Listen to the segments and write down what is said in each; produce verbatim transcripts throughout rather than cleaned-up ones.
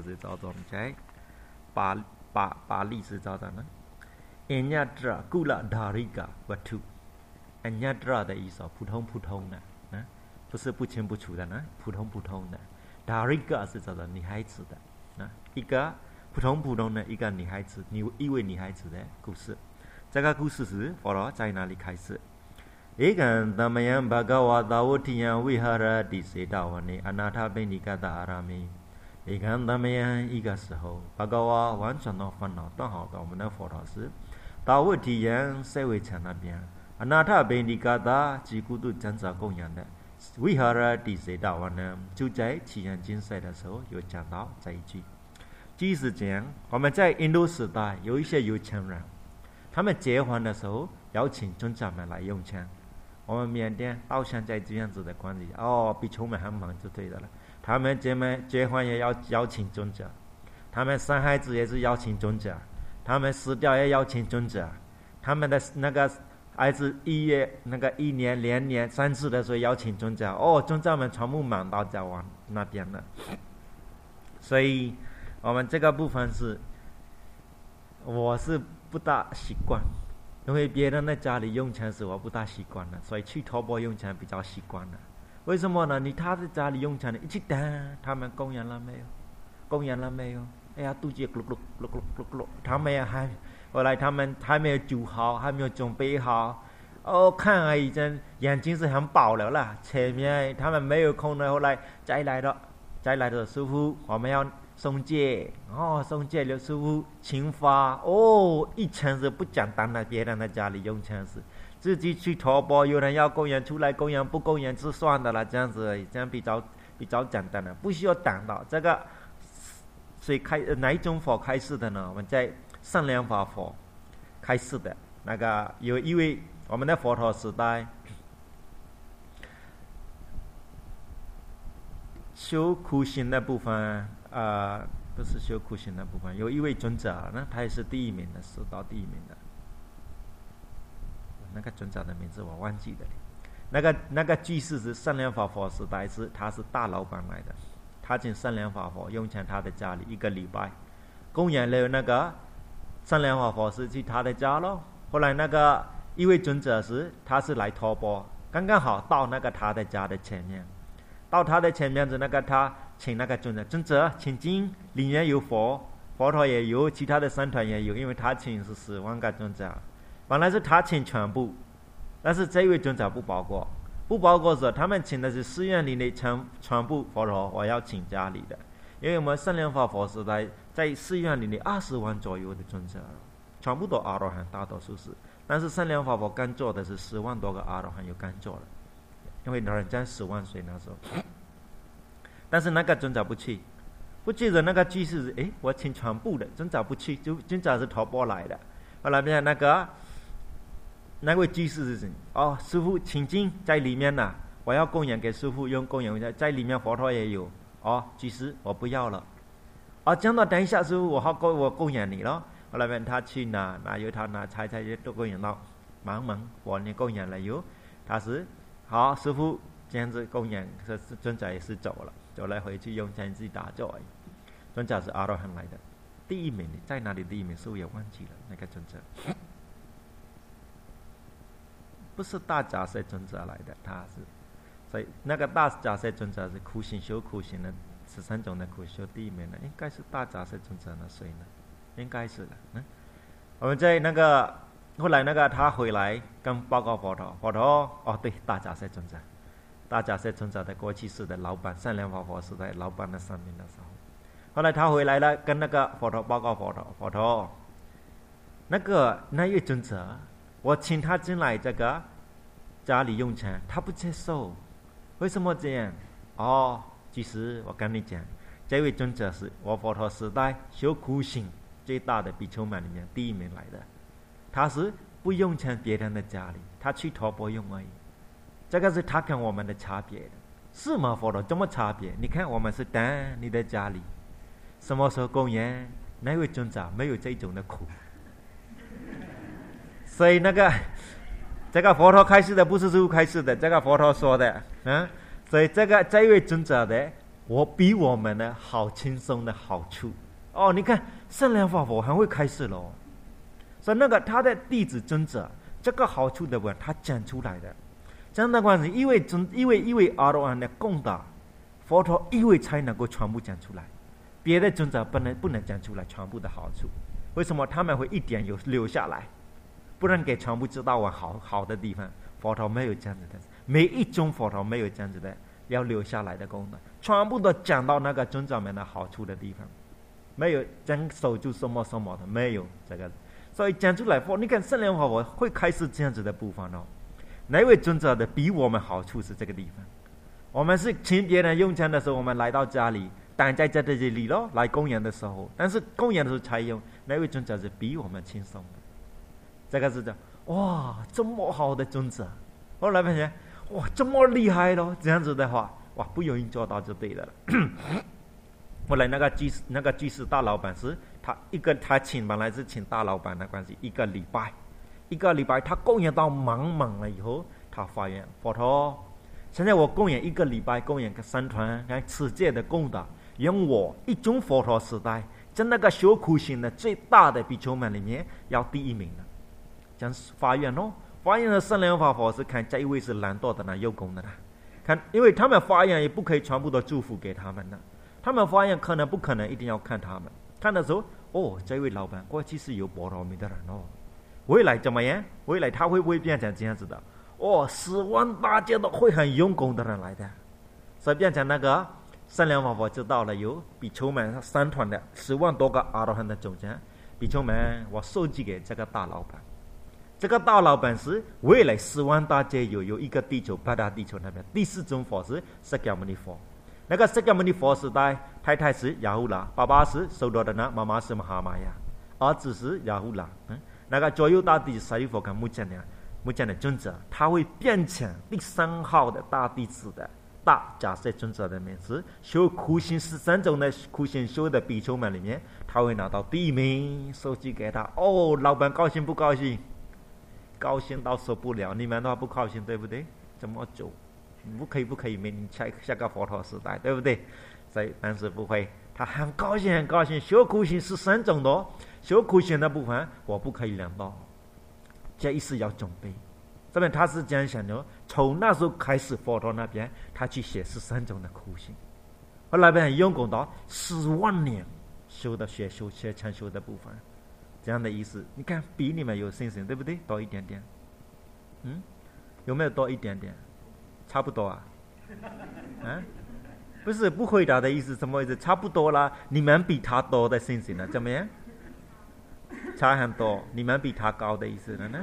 是叫做在巴巴巴利是叫做呢，Anyatra Gula Dharika Watu。Anyatra 的意思普通普通的，啊，不是不清不楚的呢，普通普通的。Dharika 是叫做女孩子的，啊，一个普通普通的一个女孩子，一位女孩子的故事。这个故事是佛陀在哪里开始？Ekan tamayam bhagavata utiyam vihara disedavane anatha bendikata arame。Ekan tamayam 一个时候，巴嘎瓦完全的烦恼刚好到我们的佛陀是，到乌提阳社会场那边，阿那塔贝尼嘎达吉古都讲着供养的，vihara disedavane就在七阳竞赛的时候有讲到这一句。即是讲我们在印度时代有一些有钱人，他们结婚的时候邀请宗教们来用钱。我们缅甸到现在这样子的关系，哦，比穷们还忙就对的了。他们结婚结婚也要邀请宗教，他们生孩子也是邀请宗教，他们死掉也邀请宗教，他们的那个孩子一月那个一年两年三次的时候邀请宗教，哦，宗教们全部忙到教王那边了。所以我们这个部分是，我是不大习惯。因为别人在家里用钱时我不大习惯了，所以去托钵用钱比较习惯了。为什么呢？你他在家里用钱的，一起等他们供养了没有？供养了没有？哎呀，肚子咕噜咕噜咕噜咕噜咕噜，他们还后来他们还没有煮好，还没有准备好。哦，看而已，真眼睛是很饱了啦。前面他们没有空的，后来再来的，再来的师傅，我们要送戒哦，送戒了师傅请发哦，一钱是不简单的，别人在家里用钱是自己去托钵，有人要供养出来供养，不供养就算的了，这样子而已，这样比较比较简单的，不需要等到这个。所以开哪一种佛开示的呢？我们在善良法佛开示的那个有一位我们的佛陀时代修苦行的部分。呃，不是修苦行的部分，有一位尊者呢，他也是第一名的，收到第一名的。那个尊者的名字我忘记了。那个那个居士是善良法佛时代是，他是大老板来的，他请善良法佛用钱他的家里一个礼拜，供养了那个善良法佛是去他的家咯。后来那个一位尊者是，他是来托钵，刚刚好到那个他的家的前面，到他的前面子那个他。请那个尊者，尊者请进，里面有佛，佛陀也有，其他的僧团也有，因为他请是十万个尊者，本来是他请全部，但是这位尊者不包括，不包括说他们请的是寺院里的全全部佛陀，我要请家里的，因为我们善良法佛时代在寺院里的二十万左右的尊者，全部都阿罗汉，大多数是，但是善良法佛刚做的是十万多个阿罗汉有刚做了，因为人家十万岁那时候。但是那个尊者不去，不去的那个居士，诶，我请全部的，尊者不去，就尊者是托钵来的。后来变那个那位居士是哦，师父请进在里面呐、啊，我要供养给师父用供养，在里面佛陀也有哦，居士我不要了，哦，这样的等一下师父我好供我供养你咯。后来变他去拿拿有他拿菜菜都供养到，忙忙我你供养了有，他是好师父这样子供养，这尊者也是走了。走来回去用钱自己打坐而已。尊者是阿罗汉来的，第一名在哪里？第一名是我也忘记了。那个尊者不是大迦叶尊者来的，他是，所以那个大迦叶尊者是苦行修苦行的十三种的苦修第一名的，应该是大迦叶尊者呢？谁呢？应该是的。嗯，我们在那个后来那个他回来跟报告佛陀，佛陀哦对，大迦叶尊者。大迦叶尊者的过去式的老板，善良法佛时代老板的上面的时候，后来他回来了，跟那个佛陀报告佛陀，佛陀，那个那位尊者，我请他进来这个家里用钱，他不接受，为什么这样？哦，其实我跟你讲，这位尊者是我佛陀时代修苦行最大的比丘们里面第一名来的，他是不用钱别人的家里，他去托钵用而已。这个是他跟我们的差别的，是吗？佛陀这么差别？你看我们是等你的家里，什么时候供养？那位尊者没有这种的苦，所以那个这个佛陀开示的不是师父开示的，这个佛陀说的，嗯，所以这个这位尊者的我比我们呢好轻松的好处。哦，你看圣良法佛还会开示喽，所以那个他的弟子尊者这个好处的话，他讲出来的。这样的关系，因为尊因为因为阿罗汉的供达，佛陀因为才能够全部讲出来，别的尊者不能不能讲出来全部的好处。为什么他们会一点有留下来，不然给全部知道我好好的地方？佛陀没有这样子的，每一种佛陀没有这样子的要留下来的功能，全部都讲到那个尊者们的好处的地方，没有讲守住什么什么的，没有这个。所以讲出来，你看圣莲法佛会开始这样子的部分哦。哪位尊者的比我们好处是这个地方？我们是请别人用餐的时候，我们来到家里，当在在这里咯，来供养的时候，但是供养的时候才用。哪位尊者是比我们轻松的？这个是这哇，这么好的尊者，后来发现哇，这么厉害咯，这样子的话，哇，不容易做到就对了。后来那个居士那个居士大老板是，他一个他请本来是请大老板的关系，一个礼拜，一个礼拜他供养到忙忙了以后，他发现佛陀，现在我供养一个礼拜，供养个三团，看持戒的功德，用我一种佛陀时代，在那个修苦行的最大的比丘们里面要第一名了。这样发愿哦，发愿的圣莲法佛是看这一位是懒惰的呢，有功的呢，看，因为他们发愿也不可以全部都祝福给他们的。他们发现可能不可能一定要看他们，看的时候，哦，这位老板过去是有波罗蜜的人哦，未来怎么样？未来他会不会变成这样子的？哦，十万大家都会很用功的人来的，所以变成那个圣莲法佛知道了，有比丘们三团的十万多个阿罗汉的总监，比丘们我收集给这个大老板，这个大老板是未来十万大街有有一个地球八大地球那边第四尊佛是释迦牟尼佛。那个释迦牟尼佛时代，太太是雅胡拉，爸爸是收罗的那，妈妈是玛哈玛呀，儿子是雅胡拉。嗯，那个左右大弟子舍利弗跟目犍连，目犍连尊者，他会变成第三号的大弟子的大迦叶尊者的名字，修苦行十三种的苦行修的比丘们里面，他会拿到第一名，收集给他。哦，老板高兴不高兴？高兴到受不了，你们的话不高兴，对不对？怎么走？不可以，不可以，明年下下个佛陀时代，对不对？所以但是不会，他很高兴，很高兴。修苦行是三种的，修苦行的部分我不可以量到，这意思要准备。这边他是这样想的，从那时候开始，佛陀那边他去写十三种的苦行，后来边用功到十万年修的学修学禅修的部分，这样的意思。你看，比你们有信心，对不对？多一点点，嗯，有没有多一点点？差不多啊，啊，不是不回答的意思，什么意思？差不多啦，你们比他多的信心呢？怎么样？差很多，你们比他高的意思了呢？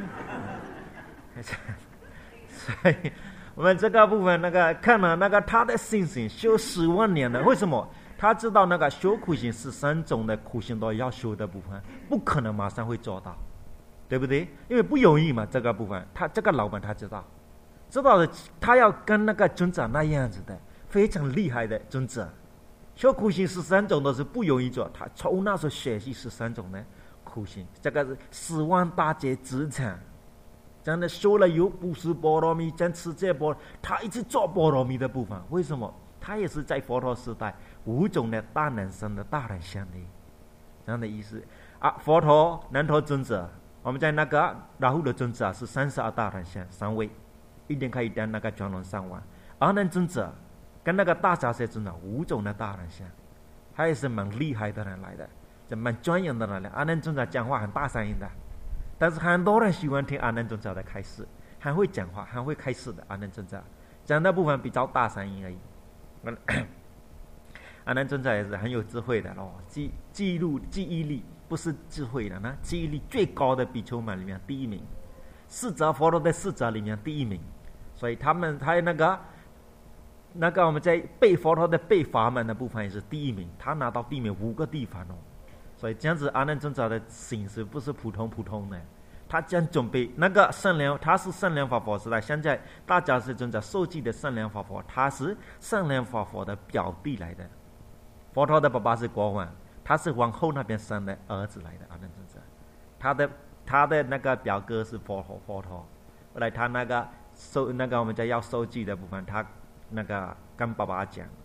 所以，我们这个部分那个看了那个他的信心修十万年了，为什么？他知道那个修苦行十三种的苦行都要修的部分，不可能马上会做到，对不对？因为不容易嘛，这个部分，他这个老板他知道。知道的，他要跟那个尊者那样子的非常厉害的尊者，修苦行十三种都是不容易做。他从那时候学习十三种的苦行，这个是十万大劫资产，真的修了有不是波罗蜜，真持戒波罗，他一直做波罗蜜的部分。为什么？他也是在佛陀时代五种的大能生的大人相的，这样的意思啊。佛陀南陀尊者，我们在那个拉胡的尊者是三十二大人相三位。一定可以将那个转轮上完。阿难尊者跟那个大迦叶尊者五种的大人相，他也是蛮厉害的人来的，就蛮专业的人来。阿难尊者讲话很大声音的，但是很多人喜欢听阿难尊者的开示，很会讲话，很会开示的。阿难尊者讲的部分比较大声音而已。阿难尊者也是很有智慧的哦，记记录记忆力不是智慧的呢，记忆力最高的比丘们里面第一名。四者佛陀的四者里面第一名，所以他们还有那个那个我们在背佛陀的背法门的部分也是第一名，他拿到第一名五个地方哦。所以这样子阿难尊者的心是不是普通普通的？他这样准备那个圣莲，他是圣莲法佛时代，现在大迦叶尊者受记的圣莲法佛，他是圣莲法佛的表弟来的。佛陀的爸爸是国王，他是王后那边生的儿子来的。阿难尊者，他的。他的那个表哥是佛陀，佛陀，后来他那个收那个我们在要收据的部分，他那个跟爸爸讲，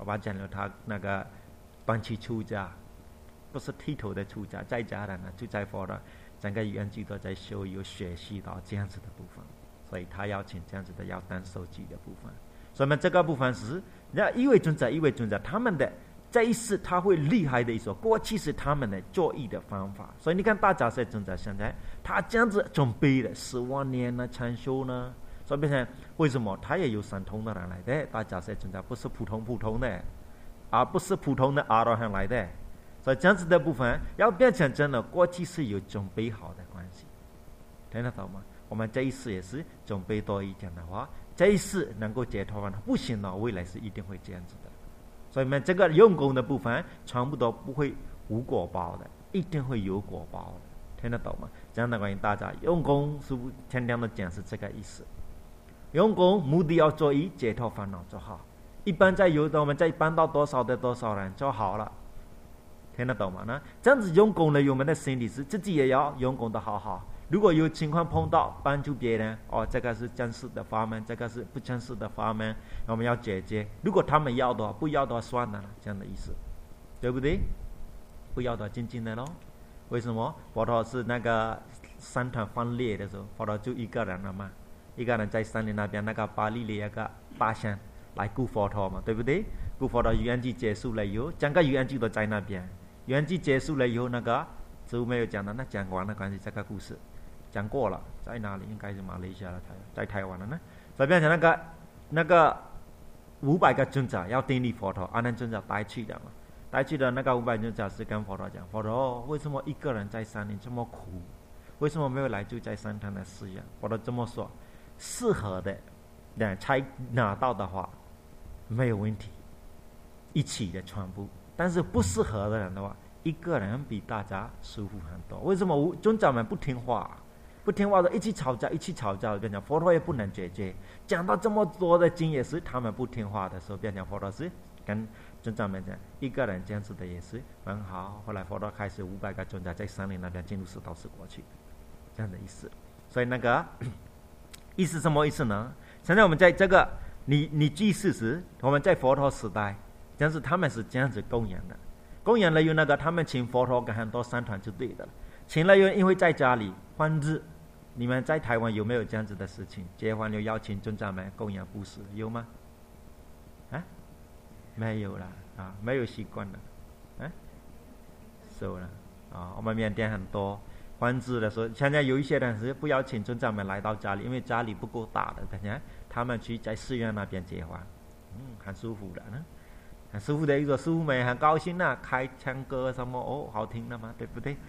爸爸讲了他那个短期出家，不是剃头的出家，在家人呢就在佛的整个园区都在修，有学习到这样子的部分，所以他邀请这样子的要当受记的部分。所以呢这个部分是那一位尊者一位尊者他们的这一世他会厉害的一说，过去是他们的做义的方法。所以你看大迦叶尊者现在他这样子准备了十万年呢禅修呢，所以变成为什么他也有神通的人来的？大迦叶尊者不是普通普通的，而不是普通的阿罗汉来的。所以这样子的部分要变成真的，过去是有准备好的关系，听得懂吗？我们这一世也是准备多一点的话，这一世能够解脱完，不行了，未来是一定会这样子的。所以我们这个用功的部分全部都不会无果报的，一定会有果报的，听得懂吗？这样的关于大家用功是不天天的讲是这个意思。用功目的要做一解脱烦恼就好，一般在有的我们再帮到多少的多少人就好了，听得懂吗？那这样子用功的我们的心理是自己也要用功的好好。如果有情况碰到帮助别人，哦，这个是正式的法门，这个是不正式的法门，我们要解决。如果他们要的话，不要的话算了，这样的意思，对不对？不要的话静静的咯。为什么？佛陀是那个山团分裂的时候，佛陀就一个人了嘛，一个人在山林那边那个巴黎里那个大山来顾佛陀嘛，对不对？顾佛陀圆寂结束了以后，整个圆寂都在那边。圆寂结束了以后，那个就没有讲了，那讲完了关于这个故事。讲过了，在哪里？应该是马来西亚的台，在台湾了呢。所以变成那个那个五百个尊者要顶礼佛陀，阿难尊者带去的嘛，带去的那个五百尊者是跟佛陀讲：佛陀，为什么一个人在山里这么苦？为什么没有来住在山堂的寺院？佛陀这么说：适合的人才拿到的话没有问题，一起的全部。但是不适合的人的话，一个人比大家舒服很多。为什么尊者们不听话？不听话的一起吵架，一起吵架，变成佛陀也不能解决。讲到这么多的经也是他们不听话的时候，变成佛陀是跟尊者们讲，一个人这样子的也是很好。后来佛陀开始五百个尊者在山林那边进入四道四国去，这样的意思。所以那个意思什么意思呢？现在我们在这个你你记事时，我们在佛陀时代，这样子他们是这样子供养的，供养了有那个他们请佛陀跟很多山团就对的了，请了有因为在家里换日。你们在台湾有没有这样子的事情？结婚就邀请尊者们供养布施，有吗？啊，没有了啊，没有习惯了，啊，收了啊。我们缅甸很多换日的时候，现在有一些人是不邀请尊者们来到家里，因为家里不够大的，等下他们去在寺院那边结婚，嗯，很舒服的呢，很舒服的一个师父们很高兴啊，开唱歌什么哦，好听的嘛，对不对？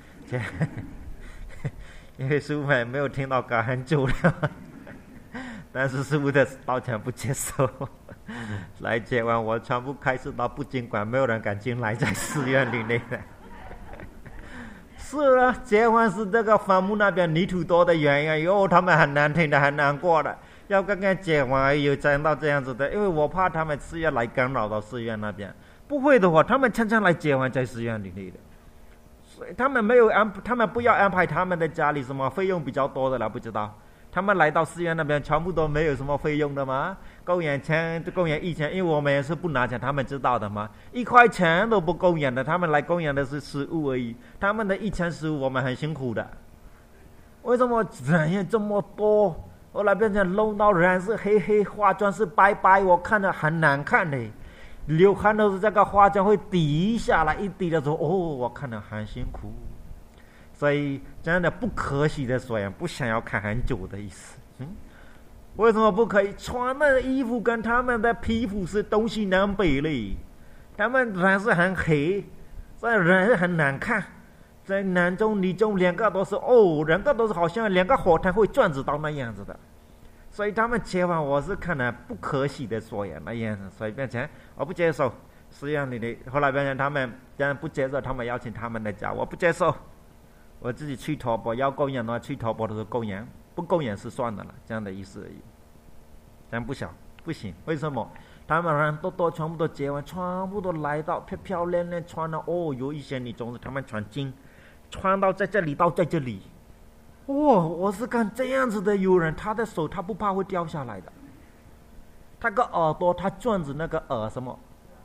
因为师父们没有听到歌很久了，但是师父的道场不接受，来结完我全部开始到不经馆，没有人敢进来在寺院里面的。是啊，结完是这个坟墓那边泥土多的原因，哟，他们很难听的，很难过的。要刚刚结完有讲到这样子的，因为我怕他们寺院来干扰到寺院那边。不会的话，他们常常来结完在寺院里面的。所以他们没有安，他们不要安排他们的家里什么费用比较多的了，不知道。他们来到寺院那边，全部都没有什么费用的嘛，供养钱、供养一钱，因为我们也是不拿钱，他们知道的嘛，一块钱都不供养的，他们来供养的是食物而已，他们的一钱食物我们很辛苦的。为什么人这么多？后来变成弄到人是黑黑，化妆是白白，我看着很难看的。流汗都是这个化妆会滴下来，一滴的时候，哦，我看得很辛苦，所以真的不可惜的说，不想要看很久的意思。嗯，为什么不可以？穿的衣服跟他们的皮肤是东西南北嘞，他们人是很黑，所以人很难看。在男中女中两个都是哦，两个都是好像两个火炭会转子到那样子的。所以他们结完，我是看了不可惜的说呀那样子，所以变成我不接受，寺院里的后来变成他们当然不接受，他们邀请他们来家，我不接受，我自己去托钵，要供养的话去托钵的时候供养，不供养是算的了，这样的意思而已。但不想不行，为什么？他们人都都全部都结完，全部都来到漂漂亮亮穿了哦，有一些女种子他们穿金，穿到在这里到在这里。哇、哦！我是看这样子的有人，他的手他不怕会掉下来的，他个耳朵他转着那个耳什么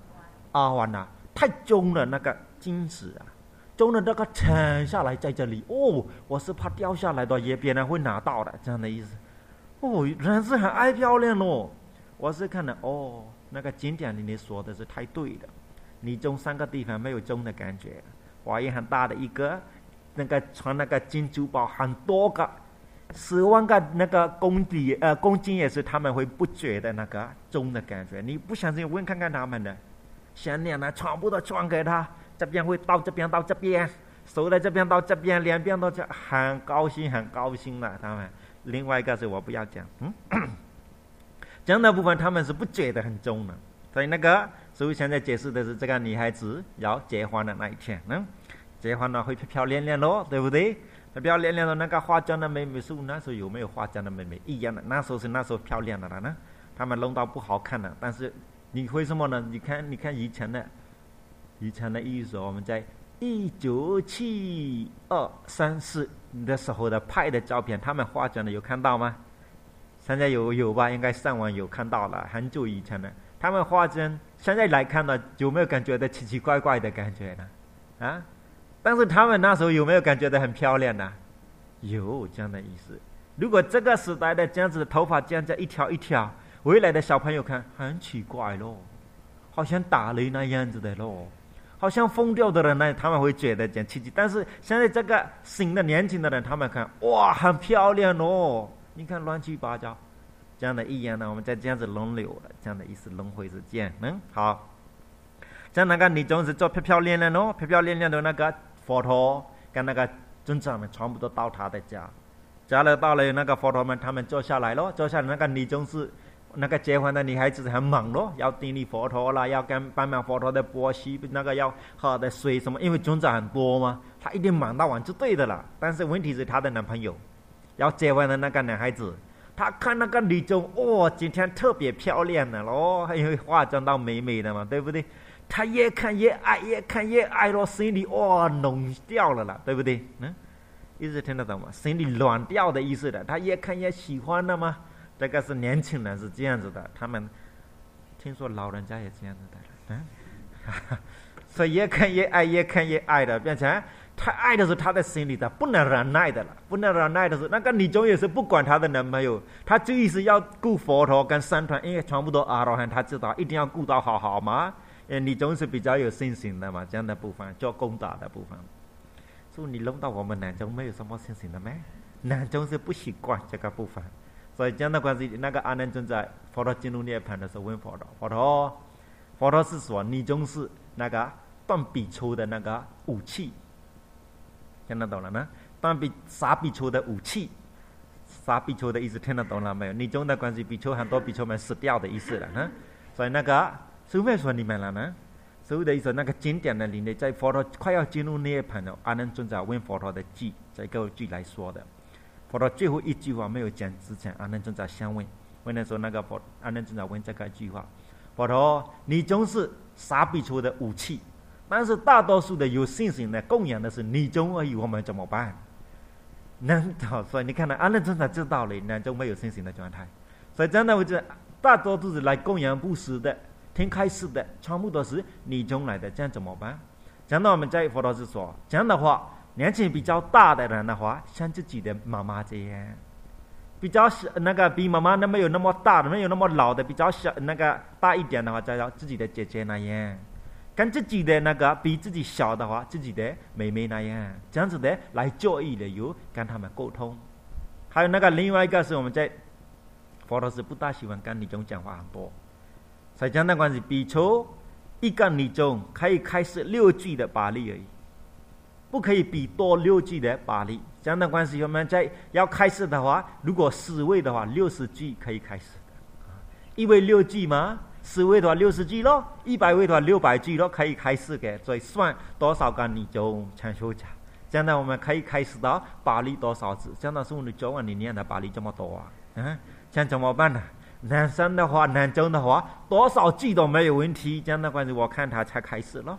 阿环啊，太重了，那个金子啊，重了那个沉下来在这里哦，我是怕掉下来的，也别人会拿到的，这样的意思。哦，人是很爱漂亮哦。我是看了哦，那个经典里面说的是太对了。你中三个地方没有中的感觉，华裔很大的一个，那个穿那个金珠宝很多个，十万个那个公斤呃公斤也是他们会不觉得那个中的感觉。你不相信问看看他们的，项链呢全部都穿给他，这边会到这边到这边，手在这边到这边，两边都这很高兴很高兴了他们。另外一个是我不要讲，嗯，这样的部分他们是不觉得很重的。所以那个，所以现在解释的是这个女孩子要结婚的那一天，嗯，结婚了会漂漂亮亮咯，对不对？漂漂亮亮的那个化妆的妹妹是那时候有没有化妆的妹妹一样的？那时候是那时候漂亮的了呢，他们弄到不好看了。但是你为什么呢？你看，你看以前的，以前的艺术，我们在一九七二三四的时候的拍的照片，他们化妆的有看到吗？现在有有吧？应该上网有看到了，很久以前的。他们化妆，现在来看呢，有没有感觉到奇奇怪怪的感觉呢？啊！但是他们那时候有没有感觉到很漂亮呢？有这样的意思。如果这个时代的这样子的头发这样子一条一条，未来的小朋友看很奇怪咯，好像打雷那样子的咯，好像疯掉的人呢，他们会觉得这样奇奇。但是现在这个新的年轻的人，他们看哇，很漂亮哦！你看乱七八糟。这样的一样呢，我们再这样子轮流了，这样的意思轮回是这样，嗯，好。像那个女中是做漂漂亮亮哦，漂漂亮亮的那个佛陀跟那个尊长们全部都到他的家，家了到了那个佛陀们，他们坐下来咯，坐下来那个女中是那个结婚的女孩子很忙咯，要顶礼佛陀啦，要跟帮忙佛陀的钵盅，那个要喝的水什么，因为尊长很多嘛，他一定忙到完就对的了。但是问题是她的男朋友要结婚的那个男孩子。他看那个女中，哦，今天特别漂亮的咯，因为化妆到美美的嘛，对不对？他越看越爱，越看越爱咯，心里哇浓掉了啦，对不对？嗯，意思听得懂吗？心里乱掉的意思的，他越看越喜欢了嘛。这个是年轻人是这样子的，他们听说老人家也这样子的，嗯，所以越看越爱，越看越爱的，变成。他爱的是他的心里的，不能忍耐的了，不能忍耐的是那个女中也是不管他的男朋友，他就意思要顾佛陀跟三团，因为全部都阿罗汉，他知道一定要顾到好好嘛。女中是比较有信心的嘛，这样的部分做攻打的部分。所以你弄到我们男中没有什么信心的咩？男中是不习惯这个部分，所以这样的关系，那个阿难尊在佛陀进入涅槃的时候问佛陀，佛陀，佛陀是说女中是那个断比丘的那个武器。听得懂了呢？断比杀比丘的武器，杀比丘的意思听得懂了没有？你中的关系，比丘很多比丘们死掉的意思了呢。所以那个是为什么你们了呢？所以的意思，那个经典的里面，在佛陀快要进入涅槃了，阿难尊者问佛陀的句，这个句来说的。佛陀最后一句话没有讲之前，阿难尊者相问，问的时候，那个佛阿难尊者问这个句话：佛陀，你中是杀比丘的武器。但是大多数的有信心的供养的是女中而已，我们怎么办？难道所以你看到阿难尊者知道了男中没有信心的状态，所以真的我觉得大多数是来供养布施的、听开示的，全部都是女中来的，这样怎么办？讲到我们在佛陀是说，这样的话，年纪比较大的人的话，像自己的妈妈这样，比较小那个比妈妈那没有那么大的、没有那么老的，比较小那个大一点的话，再叫自己的姐姐那样。跟自己的那个比自己小的话，自己的妹妹那样，这样子的来做义的有跟他们沟通。还有那个另外一个是我们在佛陀是不大喜欢跟女众讲话很多，所以这样的关系，比丘一个女众可以开始六句的巴利而已，不可以比多六句的巴利。这样的关系，我们在要开始的话，如果十位的话，六十句可以开始的，一位六句吗？十位的话六十句咯，一百位的话六百句咯，可以开始给，所以算多少个你就参修讲。这样呢，我们可以开始到巴利多少字？这样的时候你九万你念的巴利这么多啊，嗯，这样怎么办呢？男生的话，男中的话，多少句都没有问题。这样的关系，我看他才开始咯。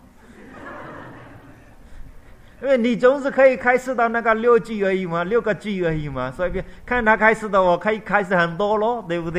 因为你总是可以开始到那个六句而已嘛，六个句而已嘛，所以看他开始的，我可以开始很多咯，对不对？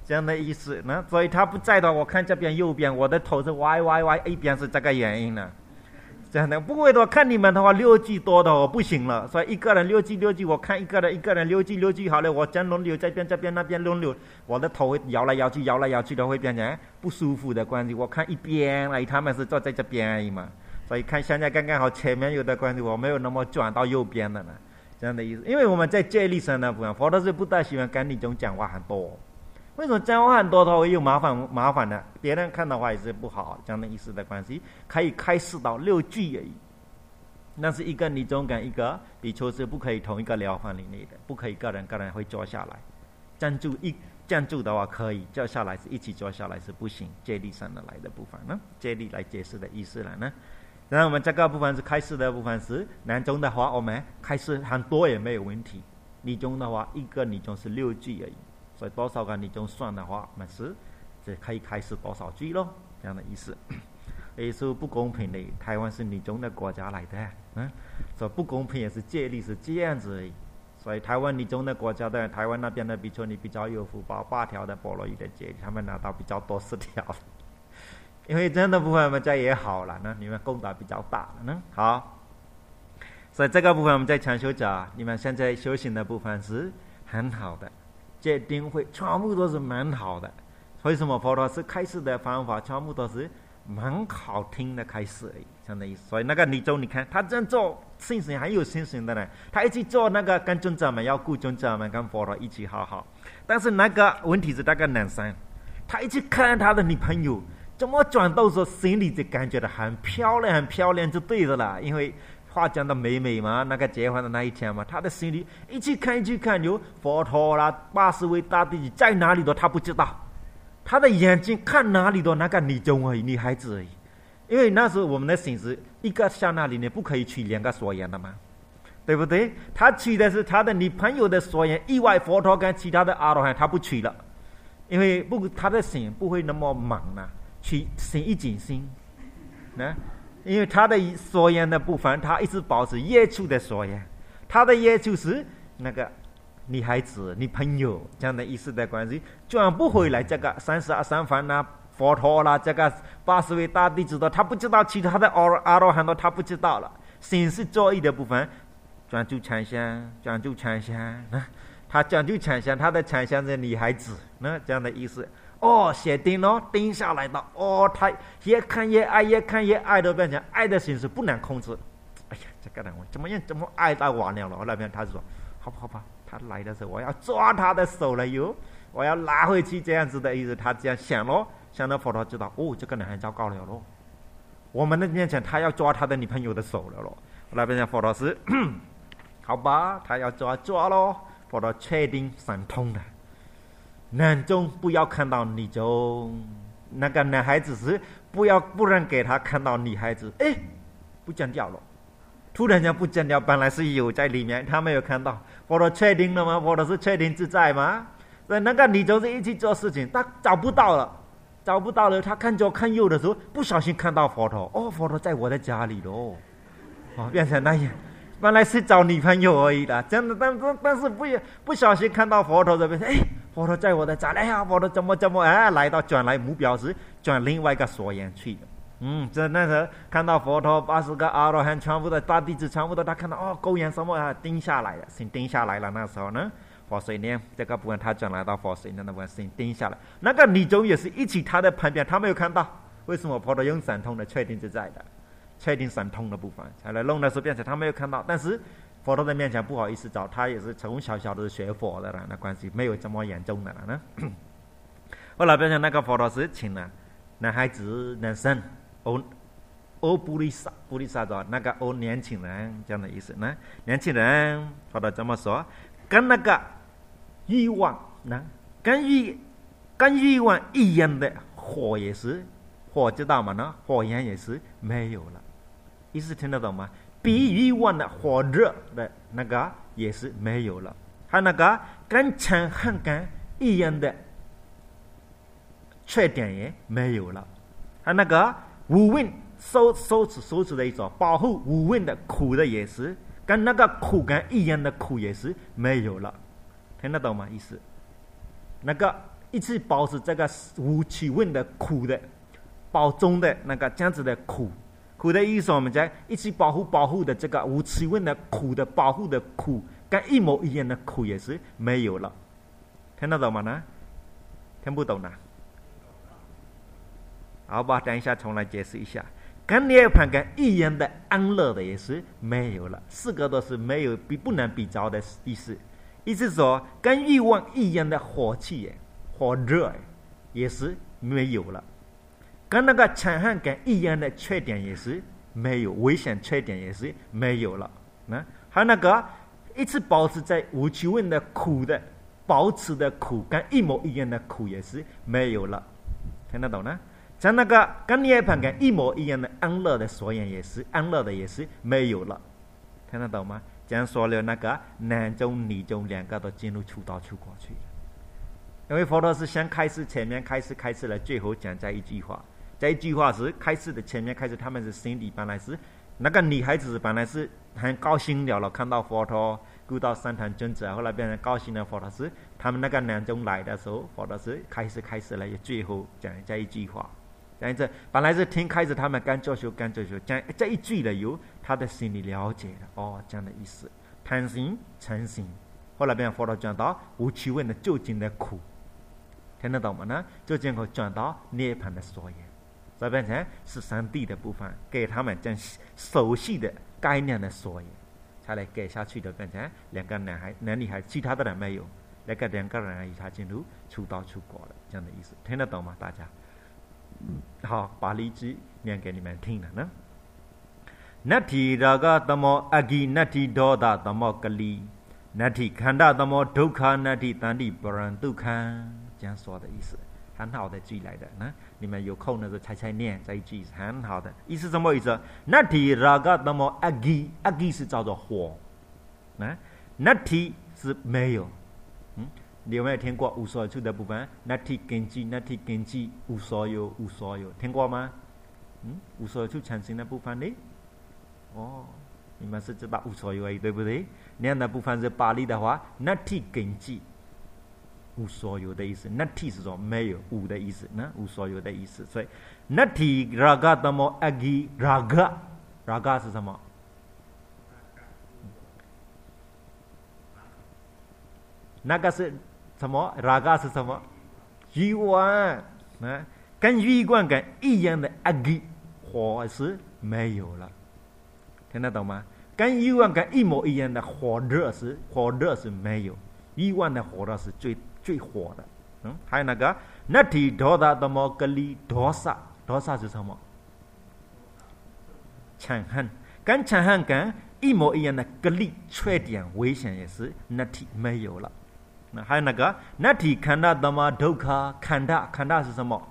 这样的意思呢？所以他不在的，我看这边右边，我的头是歪歪歪，一边是这个原因呢。这样的，不会的，看你们的话六 G 多的我不行了，所以一个人六 G 六 G， 我看一个人一个人六 G 六 G 好了，我这样轮流这边这边那边轮流，我的头会摇来摇去摇来摇去的，会变成不舒服的关系。我看一边而已，他们是坐在这边而已嘛，所以看现在刚刚好前面有的关系，我没有那么转到右边的呢，这样的意思。因为我们在戒律上的部分，佛陀是不大喜欢跟你种讲话很多。为什么讲话很多的话会有麻烦麻烦呢？别人看的话也是不好，这样的意思的关系，可以开示到六句而已。那是一个尼宗跟一个比丘是不可以同一个疗房里面的，不可以个人个人会坐下来，站住一站住的话可以，坐下来是一起坐下来是不行。戒律上的来的部分呢，戒律来解释的意思了呢。然后我们这个部分是开示的部分是南宗的话，我们开示很多也没有问题。尼宗的话，一个尼宗是六句而已。所以多少个尼宗算的话，我们是这可以开始多少句咯，这样的意思。也是不公平的，台湾是尼宗的国家来的，嗯，所以不公平也是戒律是这样子而已。所以台湾尼宗的国家的台湾那边的比丘尼比较有福报，八条的波罗夷的戒律，他们拿到比较多十条，因为这样的部分我们这也好了呢，你们功德比较大呢。好，所以这个部分我们在长修讲，你们现在修行的部分是很好的。戒定慧全部都是蛮好的，为什么佛陀是开示的方法全部都是蛮好听的开示而已，这样的意思。所以那个尼宗你看他这样做信心还有信心的呢，他一起做那个跟尊者们要顾尊者们跟佛陀一起好好，但是那个问题是那个男生他一起看他的女朋友怎么转到说心里就感觉到很漂亮很漂亮就对的了，因为化妆的美美嘛，那个结婚的那一天嘛，他的心里一起看一起看，有佛陀啦，八十位大弟子在哪里都他不知道，他的眼睛看哪里都那个女宗而已，女孩子而已。因为那时候我们的心是一个刹那里面不可以取两个所缘的嘛，对不对？他取的是他的女朋友的所缘，意外佛陀跟其他的阿罗汉他不取了，因为不他的心不会那么忙啊，取心一紧心，呢。因为他的所缘的部分，他一直保持业处的所缘，他的业处是那个女孩子、女朋友这样的意思的关系，转不回来这个三十二三凡啦、佛陀啦、这个八十位大弟子的，他不知道其他的阿罗汉的，他不知道了。心是作意的部分，专注禅香，专注禅香，他专注禅香，他的禅香是女孩子，那这样的意思。哦，写定哦，定下来的哦，他越看越爱，越看越爱的变成爱的心是不能控制。哎呀，这个人我怎么样，怎么爱到完了了？那边他说，好吧好吧，他来的时候我要抓他的手了哟，我要拉回去，这样子的意思。他这样想咯，想到佛陀知道，哦，这个人很糟糕了咯。我们的面前他要抓他的女朋友的手了咯。那边讲佛陀是，好吧，他要抓抓咯。佛陀确定神通的。男宗不要看到女宗，那个男孩子是不要不能给他看到女孩子，哎，不见掉了，突然间不见掉，本来是有在里面，他没有看到。佛陀确定了吗？佛陀是确定自在吗？所以那个女宗是一起做事情，他找不到了，找不到了，他看左看右的时候，不小心看到佛陀，哦，佛陀在我的家里喽，哦，变成那样。本来是找女朋友而已的，真的，但是但是不不小心看到佛陀这边，哎，佛陀在我的家，哎呀，佛陀怎么怎么哎，来到转来目标是转另外一个所缘去的，嗯，这那时候看到佛陀八十个阿罗汉全部的大弟子全部的，他看到哦，勾眼什么啊，定下来了，心定下来了，那时候呢，佛水念这个部分他转来到佛水念的部分心定下来，那个女宗也是一起他的旁边，他没有看到，为什么佛陀用神通的确定自在的？确定神通的部分才来弄的时候变成他没有看到，但是佛陀的面前不好意思找他，也是从小小的学佛的了，那关系没有这么严重的了呢。后来变成那个佛陀是请了男孩子男生欧欧布利萨布利萨的那个欧年轻人这样的意思呢，年轻人佛陀怎么说？跟那个欲望呢，跟欲跟欲望一样的火也是火，知道吗？呢，火焰也是没有了。意思听得懂吗？比欲望的火热的那个也是没有了，还有那个跟强悍感一样的缺点也没有了，还有那个无问收收持收持的一种保护无问的苦的也是跟那个苦感一样的苦也是没有了，听得懂吗？意思那个一直保持这个无气温的苦的保中的那个这样子的苦。苦的意思，我们在一起保护保护的这个无气温的苦的保护的苦，跟一模一样的苦也是没有了。听得懂吗呢？听不懂呢？好吧，等一下重来解释一下。跟涅槃跟一样的安乐的也是没有了，四个都是没有比不能比较的意思。意思说，跟欲望一样的火气、火热也是没有了。跟那个强悍感一样的缺点也是没有，危险缺点也是没有了。那还有那个一直保持在无气温的苦的，保持的苦跟一模一样的苦也是没有了，听得懂呢？像那个跟涅槃跟一模一样的安乐的所言也是安乐的也是没有了，听得懂吗？这样说了，那个男中女中两个都进入出道出国去了。因为佛陀是先开始前面开始开始了，最后讲这一句话。这一句话是开始的前面开始，他们是心里本来是那个女孩子本来是很高兴了了，看到佛陀遇到三坛尊者，后来变成高兴了。佛陀是他们那个男中来的时候，佛陀是开始开始了，也最后讲这一句话。这样子本来是听开始他们干作修干作修，讲这一句了有他的心里了解了，哦，这样的意思，贪心嗔心。后来变佛陀讲到无气温的究竟的苦，听得懂吗呢？究竟会讲到涅槃的所言。所以变成是上帝的部分给他们这样熟悉的概念的所言，才来给下去的变成两个男孩男女孩，其他的人没有，那个两个人一下进入出道出国了，这样的意思，听得懂吗？大家？好，把例句念给你们听了呢。Nati raga tamo agi nati doda tamo kali nati khanda tamo dukkha nati tandi parandukha， 这样说的意思。很好的句来的，那你们有空的时候猜猜念这一句是很好的。意思什么意思？那提那个那么阿基阿基是叫做火，那那提是没有。嗯，你有没有听过无所有的部分？那提根基那提根基无所有无所有，听过吗？嗯，无所有产生的部分呢？哦，你们是知道无所有而已，对不对？那那部分是巴利的话，那提根基。无所有的意思，那 t 是说没有无的意思，那无所有的意思，所以那 t raga tamo agi raga raga 是什么？那个是什么 ？raga 是什么？欲望啊，跟欲望跟一样的 agi 火是没有了，听得懂吗？跟欲望跟一模一样的火热是火热是没有，欲望的火热是最。最火的，嗯，还有那个那提多达的么格里多萨多萨是什么？强悍，跟强悍跟一模一样的格里缺点危险也是那提没有了。那还有那个那提看到的么都卡看到看到是什么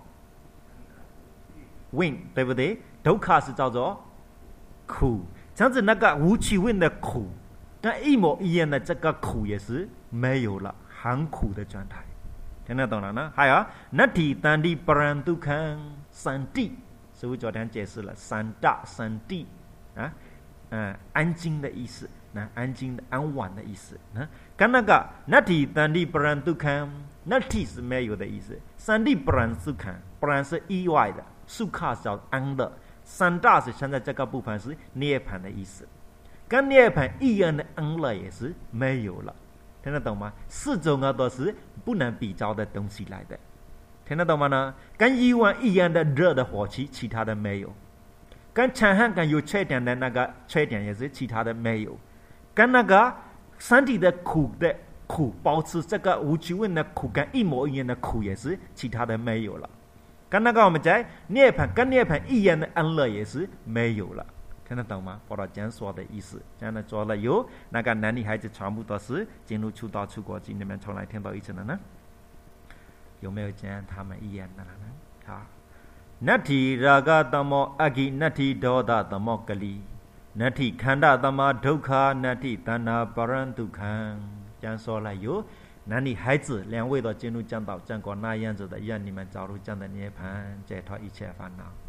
？win 对不对？都卡是叫做苦，这样子那个无气温的苦，跟一模一样的这个苦也是没有了。很苦的状态，听得懂了呢？还有那提当地不然都看三地，师父昨天解释了三大三地啊，嗯，安静的意思，那安静的安稳的意思，那跟那个那提当地不然都看，那提是没有的意思，三地不然是看，不然是意外的，苏卡是叫安乐，三大是现在这个部分是涅槃的意思，跟涅槃一样的安乐也是没有了。听得懂吗？四种啊都是不能比较的东西来的，听得懂吗呢？跟欲望一样的热的火气，其他的没有；跟强悍跟有缺点的那个缺点也是其他的没有；跟那个身体的苦的苦，保持这个无气温的苦跟一模一样的苦也是其他的没有了；跟那个我们在涅槃跟涅槃一样的安乐也是没有了。听得懂吗？佛陀这样说的意思，这样的做了有那个男女孩子全部都是进入出道出国境，你们从来听到一次了呢？有没有这样他们一样的呢？好，那提那个那么阿基，那提多达那么格里，那提看到那么都卡，那提但那不然都看，这样说了有男女孩子两位都进入讲道讲过那样子的，让你们早入这样的涅槃，解脱一切烦恼。